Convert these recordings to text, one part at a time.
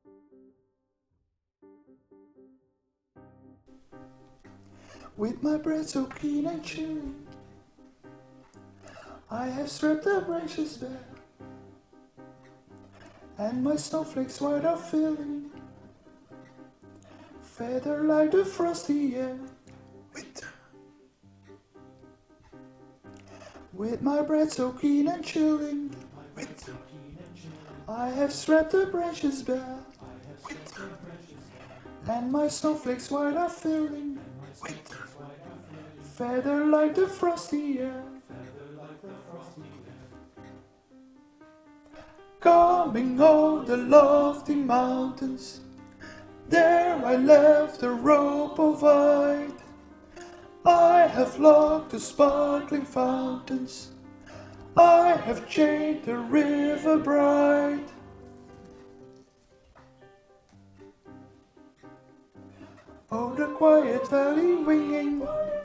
With my breath so keen and chilling, I have stripped the branches bare, and my snowflakes white are filling, feather like the frosty air. Winter. With my breath so keen and chilling, winter. I have stripped the branches bare, winter. And my snowflakes white are filling, winter. Feather like the frosty air. Coming o'er the lofty mountains, there I left a rope of white. I have locked the sparkling fountains, I have chained the river bright. Oh, the quiet valley ringing,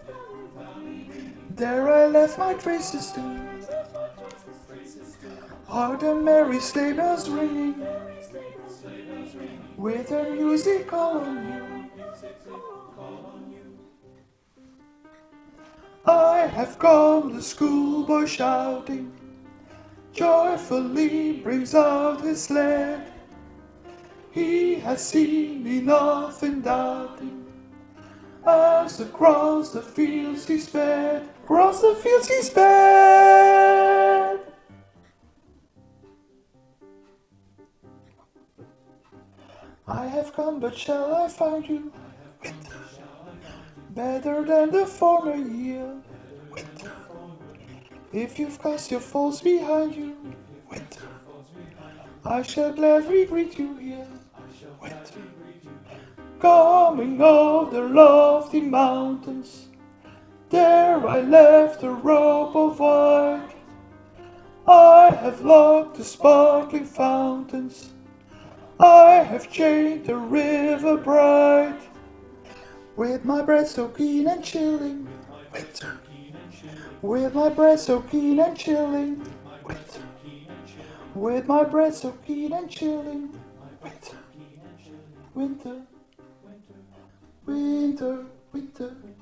there I left my traces too. Are the merry sleigh bells ringing, with their music all on you. I have come the schoolboy shouting, joyfully brings out his sled. He has seen me nothing doubting, as across the fields he sped, across the fields he sped. I have come, but shall I find you? Winter. Better than the former year. Winter. If you've cast your foes behind you, winter, I shall gladly greet you here. Winter. Coming over the lofty mountains, there I left a rope of white. I have locked the sparkling fountains, I have chained the river bright. With my breath so keen and chilling, winter. With my breath so keen and chilling, winter. With my breath so keen and chilling, winter. Winter. Winter. Winter.